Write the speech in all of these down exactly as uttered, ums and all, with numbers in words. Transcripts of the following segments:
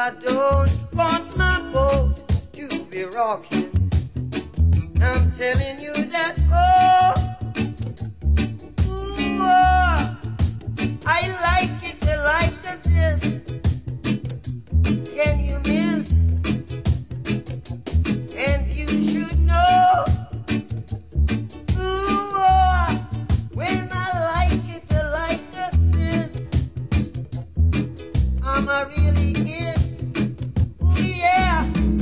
I don't want my boat to be rocking. I'm telling you that, oh, ooh, oh, I like it, I like it, this. Can you miss? And you should know, ooh, oh, when I like it, I like it, this. I'm a really is, ooh, yeah.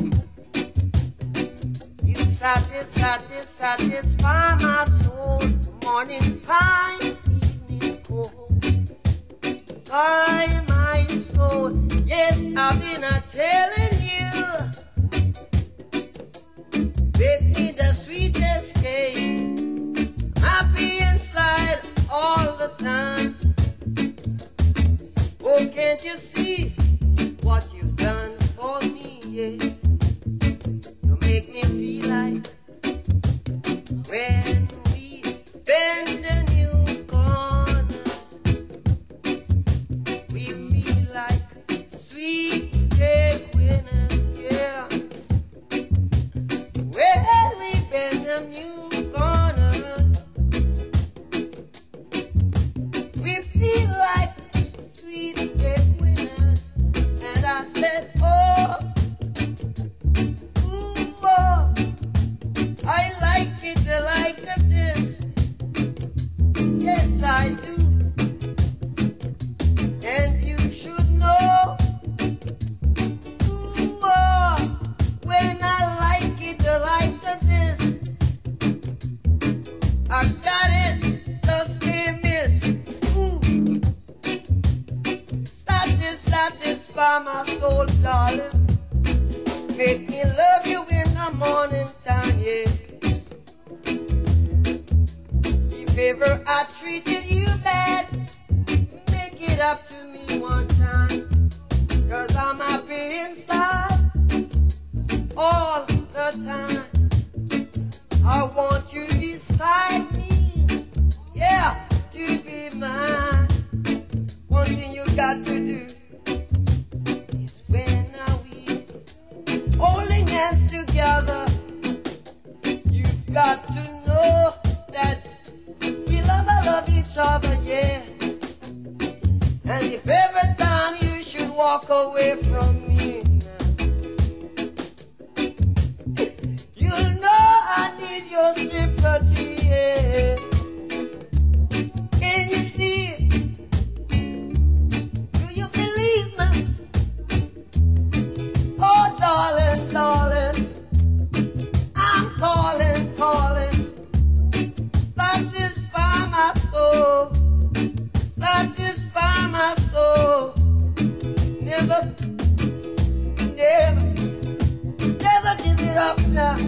You satis, satis, satisfy my soul. Morning time, evening cold. By my soul, yes, I've been a telling you. Make me the sweetest case. Happy inside all the time. Oh, can't you see what you've done for me, yeah? You make me feel like when we bend the new corners, we feel like sweepstake winners, yeah. When we bend the new corners, we feel like sweepstake winners. And I said, oh, ooh, oh, I like it, I like it, this. Yes, I do. And you should know, ooh, oh, when I like it, I like it, this. I got it, just can't miss. Ooh, satis, satisfy my soul, darling. Make me love you in the morning time, yeah. If ever I treated you bad, make it up to me one time. Cause I'm happy inside all the time. I want you beside me, yeah, to be mine. One thing you got to do is when are we holding hands together, you've got to know that we love and love each other, yeah. And if every time you should walk away from me, you know I need your sympathy, yeah. Can you see it? Do you believe me? Oh, darling, darling, I'm calling, calling. Satisfy my soul, satisfy my soul. Never, never, never give it up now.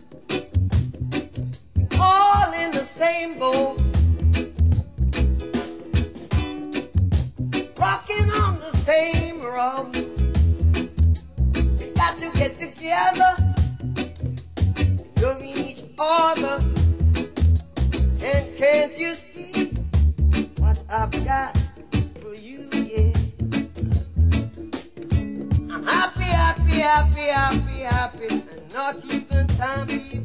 All in the same boat, rocking on the same road. We got to get together, loving each other. And can't you see what I've got for you, yeah? I'm happy, happy, happy, happy, happy, and not even time for you.